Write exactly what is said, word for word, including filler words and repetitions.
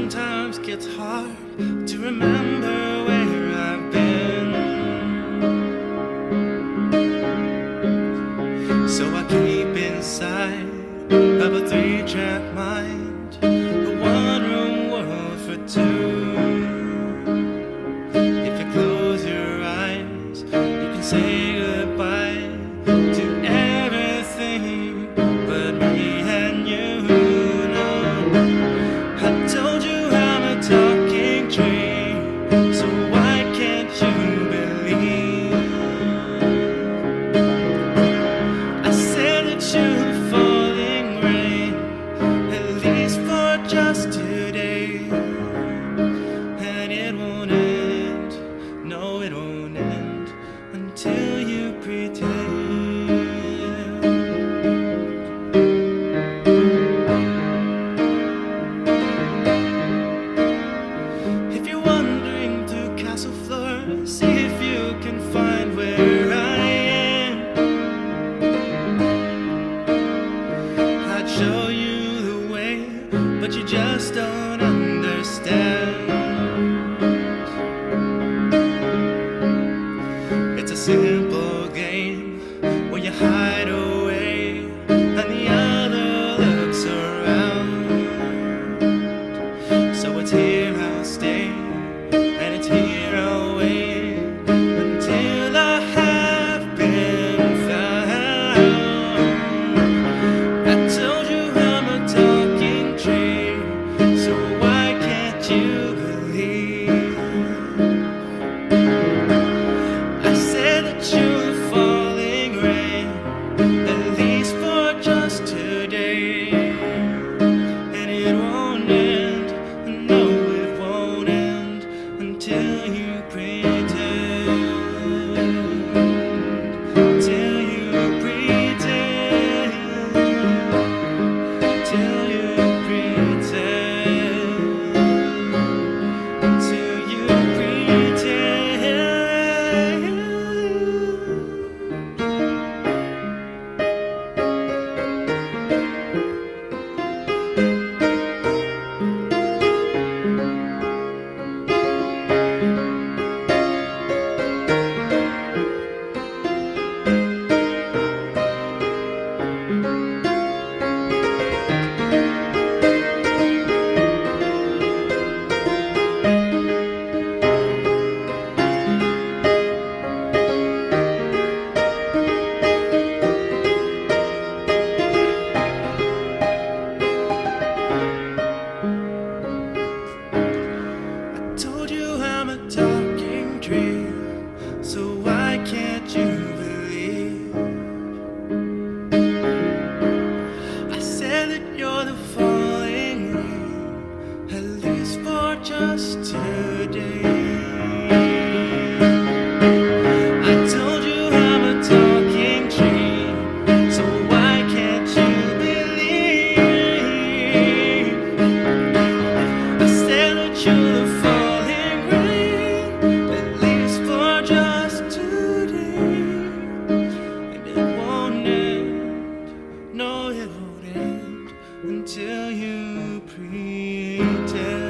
sometimes gets hard to remember where I've been. So I keep inside of a three-track mind, a one-room world for two. If you close your eyes, you can say goodbye to everything but me and you. Talking tree, so why can't you believe? I said that you're falling rain, at least for just today. And it won't end, no it won't end, until you pretend. See if you can find where I am. I'd show you the way, but you just don't understand. It's a simple game where you hide away and the other looks around. So it's here I'll stay, and it's here I'll wait. So why can't you believe? I said that you're the falling rain, at least for just today. I told you I'm a talking tree, so why can't you believe? I said that you're the falling rain, at least for just today. And it won't end, no it won't end, until you pretend.